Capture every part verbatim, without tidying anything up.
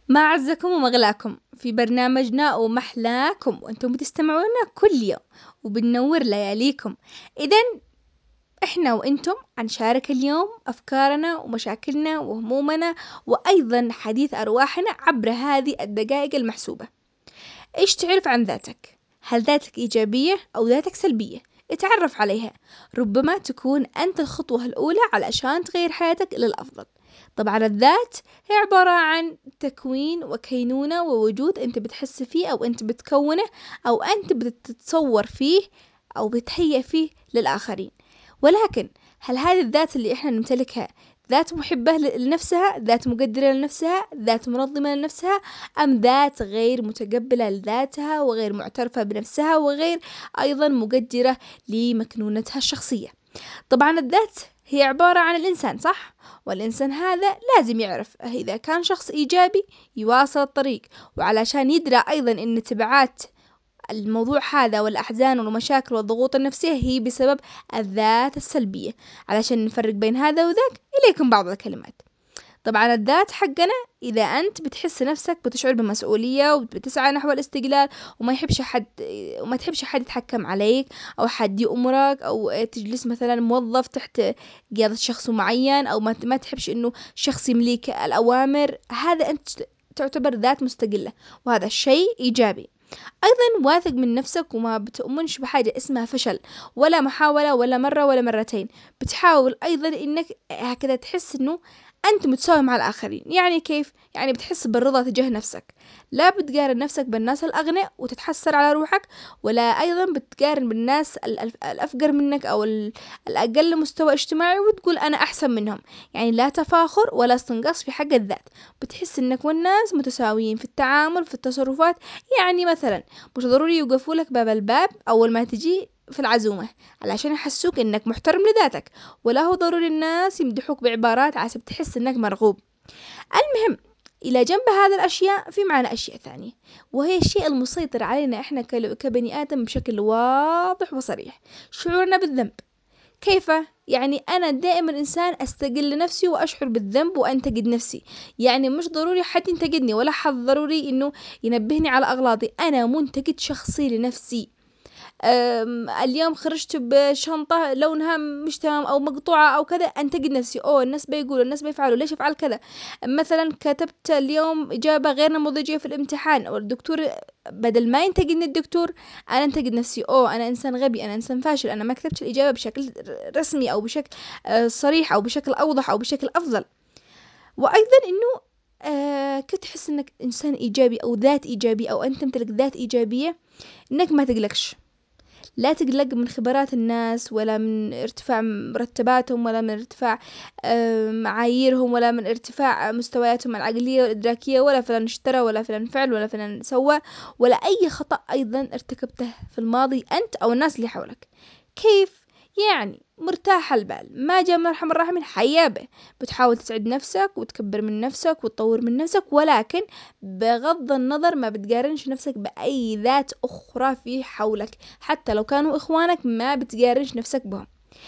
ما أعزكم ومغلاكم في برنامجنا ومحلاكم، وأنتم بتستمعونا كل يوم وبننور لياليكم. إذن إحنا وأنتم هنشارك اليوم أفكارنا ومشاكلنا وهمومنا، وأيضا حديث أرواحنا عبر هذه الدقائق المحسوبة. إيش تعرف عن ذاتك؟ هل ذاتك إيجابية أو ذاتك سلبية؟ اتعرف عليها، ربما تكون أنت الخطوة الأولى علشان تغير حياتك إلى الأفضل. طبعا الذات هي عبارة عن تكوين وكينونة ووجود أنت بتحس فيه أو أنت بتكونه أو أنت بتتصور فيه أو بتهيأ فيه للآخرين. ولكن هل هذه الذات اللي إحنا نمتلكها ذات محبة لنفسها، ذات مقدرة لنفسها، ذات منظمة لنفسها، أم ذات غير متقبلة لذاتها وغير معترفة بنفسها وغير أيضا مقدرة لمكنونتها الشخصية؟ طبعا الذات هي عبارة عن الإنسان، صح؟ والإنسان هذا لازم يعرف إذا كان شخص إيجابي يواصل الطريق، وعلشان يدرى أيضا أن تبعات الموضوع هذا والأحزان والمشاكل والضغوط النفسية هي بسبب الذات السلبية. علشان نفرق بين هذا وذاك إليكم بعض الكلمات. طبعا الذات حقنا إذا أنت بتحس نفسك بتشعر بمسؤولية وبتسعى نحو الاستقلال وما يحبش حد وما تحبش حد يتحكم عليك أو حد يأمرك أو تجلس مثلا موظف تحت قيادة شخص معين أو ما ما تحبش إنه شخص يملك الأوامر، هذا أنت تعتبر ذات مستقلة، وهذا الشيء إيجابي. أيضا واثق من نفسك وما بتؤمنش بحاجة اسمها فشل، ولا محاولة ولا مرة ولا مرتين. بتحاول أيضا إنك هكذا تحس إنه أنت متساوي مع الآخرين. يعني كيف؟ يعني بتحس بالرضا تجاه نفسك، لا بتقارن نفسك بالناس الأغنياء وتتحسر على روحك، ولا أيضا بتقارن بالناس الأفقر منك أو الأقل مستوى اجتماعي وتقول أنا أحسن منهم. يعني لا تفاخر ولا استنقاص في حق الذات، بتحس إنك والناس متساويين في التعامل في التصرفات. يعني مثلا مش ضروري يوقفوا لك باب الباب أول ما تجي في العزومة علشان يحسوك إنك محترم لذاتك، ولا هو ضروري الناس يمدحوك بعبارات عشان تحس إنك مرغوب. المهم، إلى جنب هذه الأشياء في معنا أشياء ثانية، وهي الشيء المسيطر علينا إحنا كبني آدم بشكل واضح وصريح: شعورنا بالذنب. كيف؟ يعني أنا دائما إنسان أستقل نفسي وأشعر بالذنب وأنتقد نفسي. يعني مش ضروري حد ينتقدني ولا حد ضروري إنه ينبهني على أغلاطي، أنا منتقد شخصي لنفسي. اليوم خرجت بشنطة لونها مش تمام أو مقطوعة أو كذا، أنتقد نفسي، أوه الناس بيقولوا الناس بيفعلوا ليش أفعل كذا. مثلا كتبت اليوم إجابة غير نموذجية في الامتحان والدكتور بدل ما ينتقدني الدكتور أنا أنتقد نفسي، أوه أنا إنسان غبي، أنا إنسان فاشل، أنا ما كتبت الإجابة بشكل رسمي أو بشكل صريح أو بشكل أوضح أو بشكل أفضل. وأيضا إنه آه كنت تحس إنك إنسان إيجابي أو ذات إيجابية أو أنت تمتلك ذات إيجابية، إنك ما تقلقش، لا تقلق من خبرات الناس ولا من ارتفاع مرتباتهم ولا من ارتفاع معاييرهم ولا من ارتفاع مستوياتهم العقلية والإدراكية، ولا فلان اشترى ولا فلان فعل ولا فلان سوى، ولا أي خطأ أيضا ارتكبته في الماضي أنت أو الناس اللي حولك. كيف؟ يعني مرتاح البال، ما جاء من أرحم الراحمين حيا به. بتحاول تسعد نفسك وتكبر من نفسك وتطور من نفسك، ولكن بغض النظر ما بتقارنش نفسك بأي ذات أخرى في حولك، حتى لو كانوا إخوانك ما بتقارنش نفسك بهم.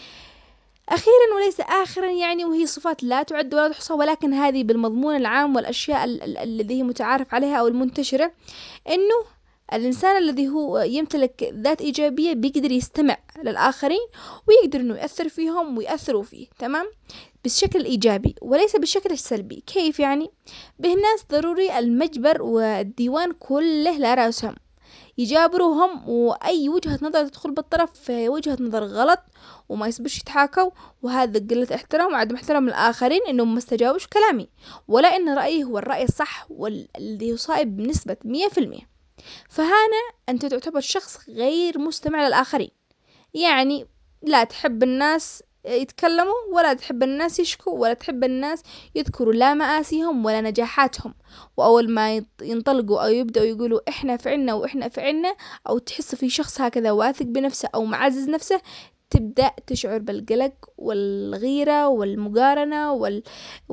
أخيرا وليس آخرا، يعني وهي صفات لا تعد ولا تحصى، ولكن هذه بالمضمون العام والأشياء الذي هي متعارف عليها أو المنتشرة، إنه الإنسان الذي هو يمتلك ذات إيجابية بيقدر يستمع للآخرين ويقدر إنه يأثر فيهم ويأثروا فيه، تمام، بالشكل الإيجابي وليس بالشكل السلبي. كيف يعني؟ به الناس ضروري المجبر والديوان كله لا رأسهم يجابروهم، وأي وجهة نظر تدخل بالطرف في وجهة نظر غلط وما يسبش يتحاكوا، وهذا قلة احترام وعدم احترام الآخرين إنهم ما استجابوش كلامي، ولا إن رأيي هو الرأي الصح والذي يصائب بنسبة مية في المية. فهنا أنت تعتبر شخص غير مستمع للآخرين. يعني لا تحب الناس يتكلموا ولا تحب الناس يشكوا ولا تحب الناس يذكروا لا مآسيهم ولا نجاحاتهم، وأول ما ينطلقوا أو يبدأوا يقولوا إحنا فعلنا وإحنا فعلنا، أو تحس في شخص هكذا واثق بنفسه أو معزز نفسه، تبدأ تشعر بالقلق والغيرة والمقارنة وال...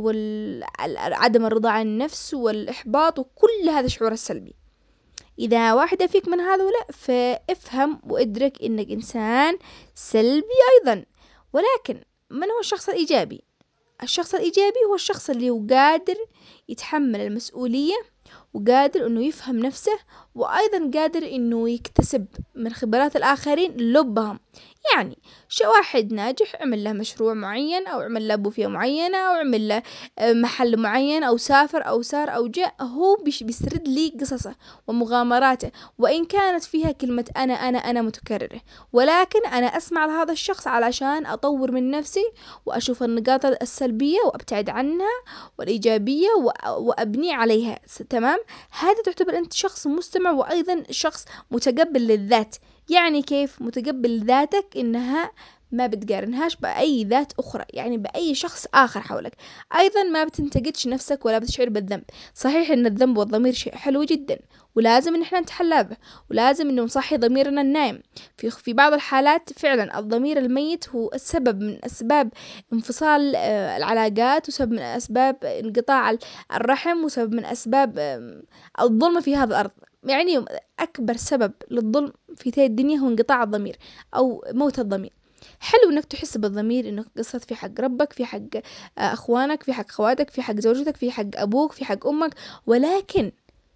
والعدم الرضا عن النفس والإحباط وكل هذا الشعور السلبي. إذا واحدة فيك من هذولا فافهم وادرك إنك إنسان سلبي أيضا. ولكن من هو الشخص الإيجابي؟ الشخص الإيجابي هو الشخص اللي هو قادر يتحمل المسؤولية، وقادر انه يفهم نفسه، وايضا قادر انه يكتسب من خبرات الاخرين لبهم. يعني شو واحد ناجح عمل له مشروع معين، او عمل له بوفية معينة، او عمل له محل معين، او سافر او سار او جاء، هو بيش بيسرد لي قصصه ومغامراته، وان كانت فيها كلمة انا انا انا متكررة، ولكن انا اسمع لهذا الشخص علشان اطور من نفسي، واشوف النقاط السلبية وابتعد عنها، والايجابية وابني عليها. تمام؟ هذا تعتبر انت شخص مستمع، وايضا شخص متقبل للذات. يعني كيف متقبل ذاتك؟ انها ما بتقارنهاش بأي ذات أخرى، يعني بأي شخص آخر حولك. أيضا ما بتنتقدش نفسك ولا بتشعر بالذنب. صحيح أن الذنب والضمير شيء حلو جدا، ولازم أن احنا نتحلى به، ولازم أنه نصحي ضميرنا النايم. في, في بعض الحالات فعلا الضمير الميت هو السبب من أسباب انفصال العلاقات، وسبب من أسباب انقطاع الرحم، وسبب من أسباب الظلم في هذا الأرض. يعني أكبر سبب للظلم في تاي الدنيا هو انقطاع الضمير أو موت الضمير. حلو انك تحس بالضمير، انك قصرت في حق ربك، في حق اخوانك، في حق خواتك، في حق زوجتك، في حق ابوك، في حق امك، ولكن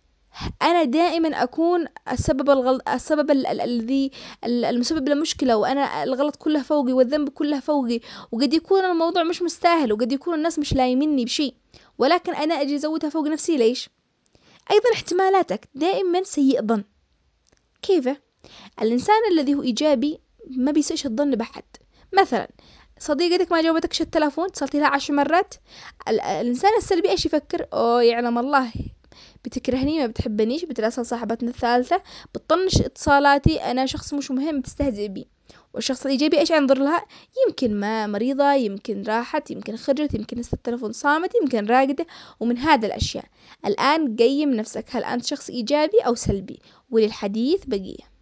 انا دائما اكون السبب الغلط، السبب الذي المسبب للمشكلة، وانا الغلط كله فوقي والذنب كله فوقي، وقد يكون الموضوع مش مستاهل، وقد يكون الناس مش لايمني بشيء، ولكن انا اجي ازودها فوق نفسي. ليش؟ ايضا احتمالاتك دائما سيء ظن. كيف؟ الانسان الذي هو ايجابي ما بيسئش الظن بحد. مثلا صديقتك ما جاوبتكش التلفون، اتصلتي لها عشر مرات، ال- الانسان السلبي ايش يفكر؟ اوه يعلم الله، بتكرهني، ما بتحبنيش، بتراسل صاحبتنا الثالثة، بتطنش اتصالاتي، انا شخص مش مهم، بتستهزئ بي. والشخص الايجابي ايش ينظر لها؟ يمكن ما مريضة، يمكن راحت، يمكن خرجت، يمكن لسه التلفون صامت، يمكن راقدة، ومن هذا الاشياء. الان قيم نفسك، هل انت شخص ايجابي او سلبي؟ وللحديث بقية.